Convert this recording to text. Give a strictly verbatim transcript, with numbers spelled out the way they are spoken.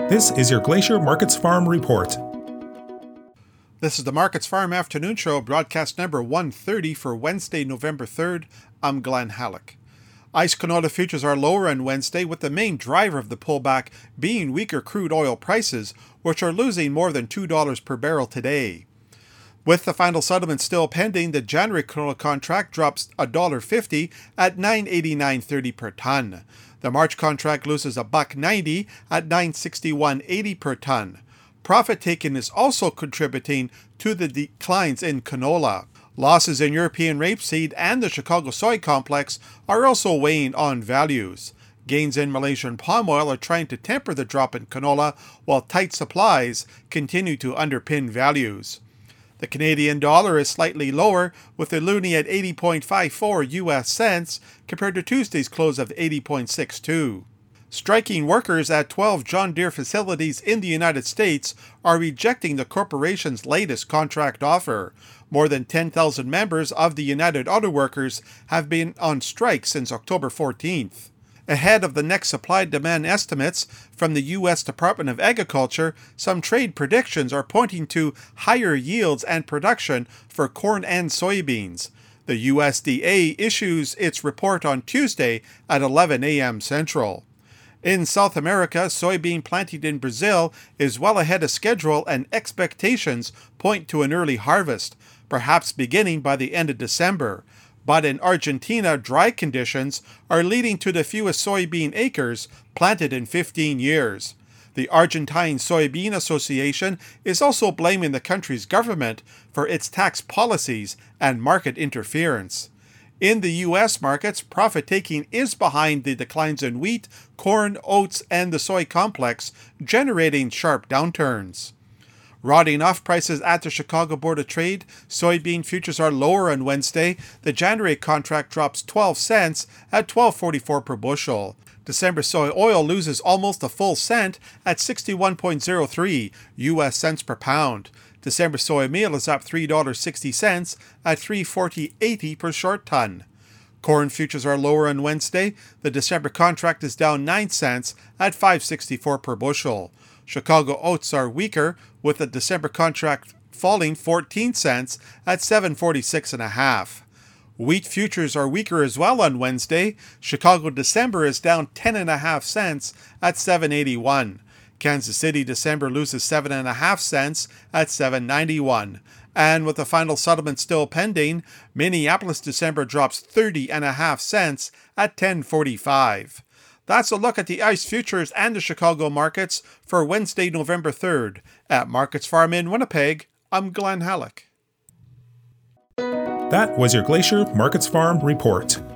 This is your Glacier Markets Farm Report. This is the Markets Farm Afternoon Show, broadcast number one thirty for Wednesday, November third. I'm Glenn Halleck. ICE canola futures are lower on Wednesday, with the main driver of the pullback being weaker crude oil prices, which are losing more than two dollars per barrel today. With the final settlement still pending, the January canola contract drops one dollar fifty at nine eighty-nine thirty per ton. The March contract loses a buck ninety at nine sixty-one eighty per ton. Profit taking is also contributing to the declines in canola. Losses in European rapeseed and the Chicago soy complex are also weighing on values. Gains in Malaysian palm oil are trying to temper the drop in canola, while tight supplies continue to underpin values. The Canadian dollar is slightly lower, with the loonie at eighty point five four U S cents compared to Tuesday's close of eighty point six two. Striking workers at twelve John Deere facilities in the United States are rejecting the corporation's latest contract offer. More than ten thousand members of the United Auto Workers have been on strike since October fourteenth. Ahead of the next supply-demand estimates from the U S Department of Agriculture, some trade predictions are pointing to higher yields and production for corn and soybeans. The U S D A issues its report on Tuesday at eleven a.m. Central. In South America, soybean planting in Brazil is well ahead of schedule, and expectations point to an early harvest, perhaps beginning by the end of December. But in Argentina, dry conditions are leading to the fewest soybean acres planted in fifteen years. The Argentine Soybean Association is also blaming the country's government for its tax policies and market interference. In the U S markets, profit-taking is behind the declines in wheat, corn, oats, and the soy complex, generating sharp downturns. Rotting off prices at the Chicago Board of Trade, soybean futures are lower on Wednesday. The January contract drops twelve cents at twelve forty-four per bushel. December soy oil loses almost a full cent at sixty-one point oh three U S cents per pound. December soy meal is up three dollars and sixty cents at three forty eighty per short ton. Corn futures are lower on Wednesday. The December contract is down nine cents at five sixty-four per bushel. Chicago oats are weaker, with the December contract falling fourteen cents at seven forty-six and a half. Wheat futures are weaker as well on Wednesday. Chicago December is down ten and a half cents at seven eighty-one. Kansas City December loses seven and a half cents at seven ninety-one. And with the final settlement still pending, Minneapolis December drops thirty and a half cents at ten forty-five. That's a look at the ICE futures and the Chicago markets for Wednesday, November third. At Markets Farm in Winnipeg, I'm Glenn Halleck. That was your Glacier Markets Farm Report.